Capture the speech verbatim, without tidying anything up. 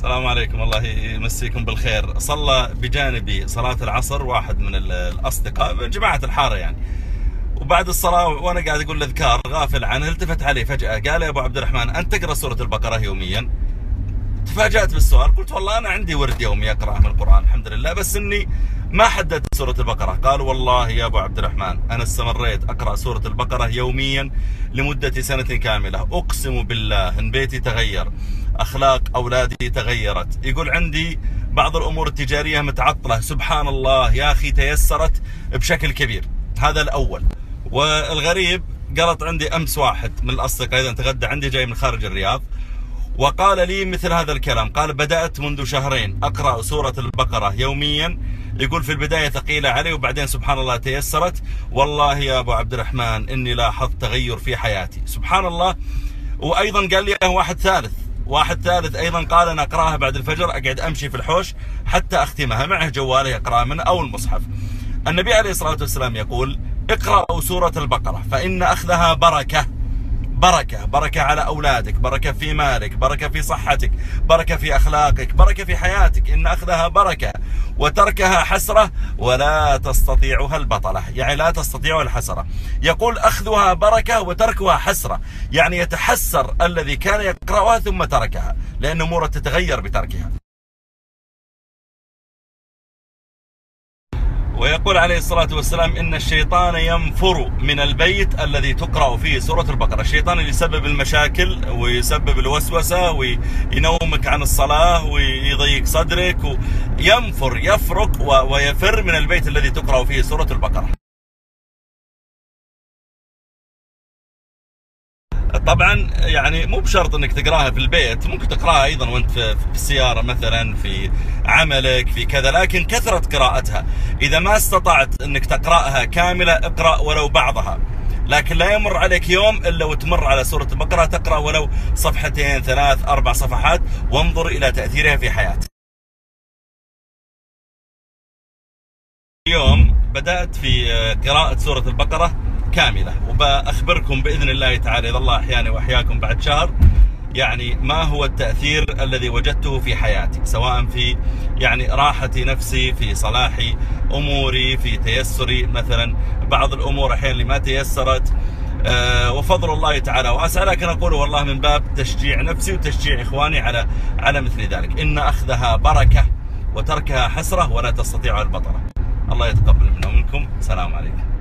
السلام عليكم، الله يمسيكم بالخير. صلى بجانبي صلاة العصر واحد من الأصدقاء جماعة الحارة يعني، وبعد الصلاة وأنا قاعد أقول الأذكار غافل عنه، التفت علي فجأة قال: يا أبو عبد الرحمن أنت تقرأ سورة البقرة يوميا؟ تفاجأت بالسؤال، قلت والله أنا عندي ورد يومي أقرأ من القرآن الحمد لله، بس إني ما حددت سورة البقرة. قال: والله يا أبو عبد الرحمن أنا استمريت أقرأ سورة البقرة يوميا لمدة سنة كاملة، أقسم بالله إن بيتي تغير، أخلاق أولادي تغيرت، يقول عندي بعض الأمور التجارية متعطلة، سبحان الله يا أخي تيسرت بشكل كبير. هذا الأول. والغريب قالت عندي أمس واحد من الأصدقاء إذا تغدى عندي جاي من خارج الرياض، وقال لي مثل هذا الكلام، قال: بدأت منذ شهرين أقرأ سورة البقرة يوميا، يقول في البداية ثقيلة علي وبعدين سبحان الله تيسرت، والله يا أبو عبد الرحمن إني لاحظت تغير في حياتي، سبحان الله. وأيضا قال لي واحد ثالث واحد ثالث أيضا قال: أنا أقرأها بعد الفجر، أقعد أمشي في الحوش حتى أختمها، معه جواله يقرأ منه أو المصحف. النبي عليه الصلاة والسلام يقول: اقرأوا سورة البقرة فإن أخذها بركة بركة بركة على أولادك، بركة في مالك، بركة في صحتك، بركة في أخلاقك، بركة في حياتك، إن أخذها بركة وتركها حسرة ولا تستطيعها البطلة، يعني لا تستطيع الحسرة. يقول: أخذها بركة وتركها حسرة، يعني يتحسر الذي كان يقرأها ثم تركها، لأن أموره تتغير بتركها. ويقول عليه الصلاة والسلام: إن الشيطان ينفر من البيت الذي تقرأ فيه سورة البقرة. الشيطان اللي يسبب المشاكل ويسبب الوسوسة وينومك عن الصلاة ويضيق صدرك، وينفر يفرق ويفر من البيت الذي تقرأ فيه سورة البقرة. طبعا يعني مو بشرط انك تقراها في البيت، ممكن تقراها ايضا وانت في السيارة مثلا، في عملك، في كذا، لكن كثرة قراءتها اذا ما استطعت انك تقراها كاملة اقرأ ولو بعضها، لكن لا يمر عليك يوم الا وتمر على سورة البقرة تقرأ ولو صفحتين ثلاث اربع صفحات، وانظر الى تأثيرها في حياتك. اليوم بدأت في قراءة سورة البقرة كاملة، وبأخبركم بإذن الله تعالى إذا الله أحياني وأحياكم بعد شهر يعني ما هو التأثير الذي وجدته في حياتي، سواء في يعني راحتي نفسي، في صلاحي أموري، في تيسري مثلا بعض الأمور أحيانا اللي ما تيسرت، أه وفضل الله تعالى واسع. لكن أقول والله من باب تشجيع نفسي وتشجيع إخواني على على مثل ذلك. إن أخذها بركة وتركها حسرة ولا تستطيع البطلة. الله يتقبل منا ومنكم. سلام عليكم.